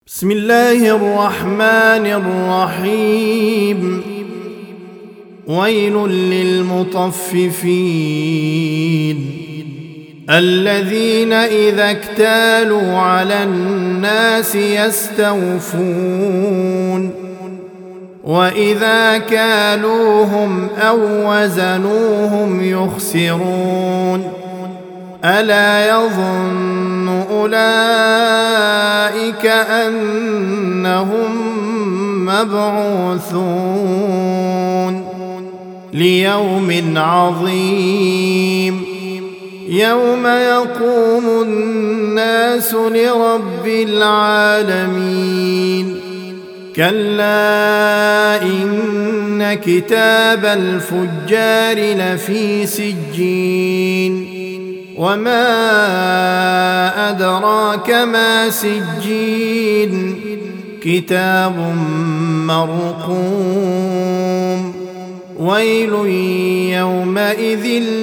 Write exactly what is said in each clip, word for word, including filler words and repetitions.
بسم الله الرحمن الرحيم. ويل للمطففين الذين إذا اكتالوا على الناس يستوفون وإذا كالوهم أو وزنوهم يخسرون. ألا يظن أولئك أنهم مبعوثون ليوم عظيم يوم يقوم الناس لرب العالمين. كلا إن كتاب الفجار لفي سجين وما أدراك ما سجين كتاب مرقوم. ويل يومئذ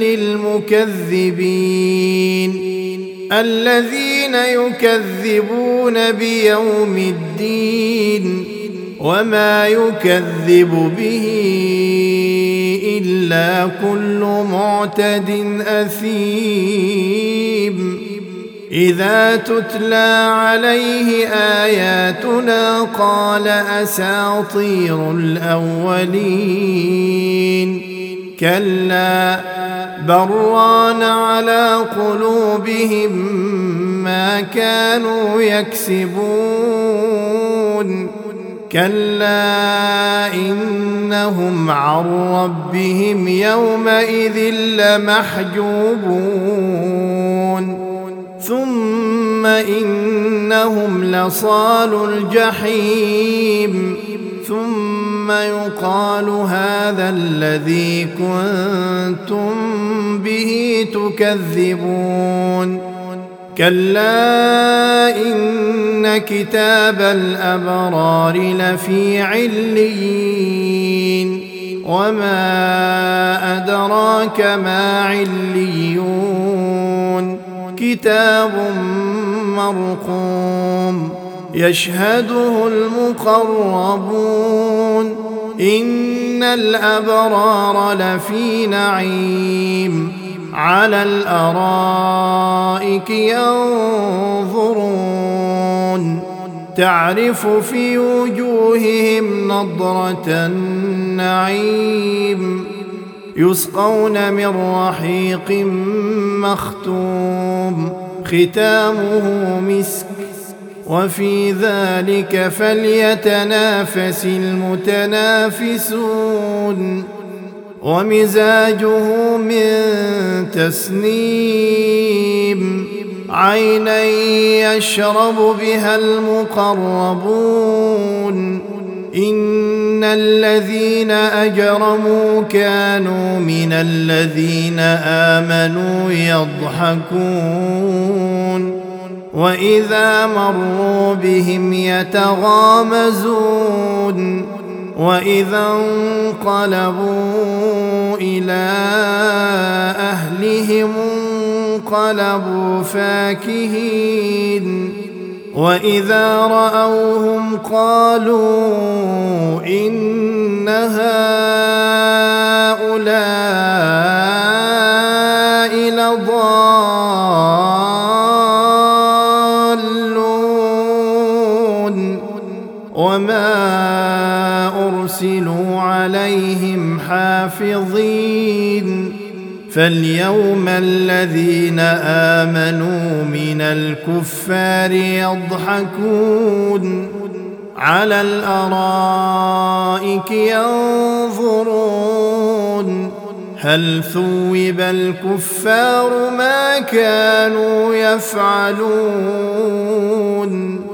للمكذبين الذين يكذبون بيوم الدين وما يكذب به إلا كل معتد أثيم. إذا تتلى عليه آياتنا قال أساطير الأولين. كلا بران على قلوبهم ما كانوا يكسبون. كلا إنهم عن ربهم يومئذ لمحجوبون. ثم إنهم لصالو الجحيم ثم يقال هذا الذي كنتم به تكذبون. كلا إن كتاب الأبرار لفي عليين وما أدراك ما عليون كتاب مرقوم يشهده المقربون. إن الأبرار لفي نعيم على الأرائك ينظرون تعرف في وجوههم نضرة النعيم يسقون من رحيق مختوم ختامه مسك وفي ذلك فليتنافس المتنافسون. ومزاجه من تسنيم عينا يشرب بها المقربون. إن الذين أجرموا كانوا من الذين آمنوا يضحكون وإذا مروا بهم يتغامزون. وإذا انقلبوا إلى أهلهم انقلبوا فاكهين. وإذا رأوهم قالوا إن هؤلاء لضالون وما أرسلوا عليهم حافظين. فاليوم الذين آمنوا من الكفار يضحكون على الأرائك ينظرون هل ثوب الكفار ما كانوا يفعلون.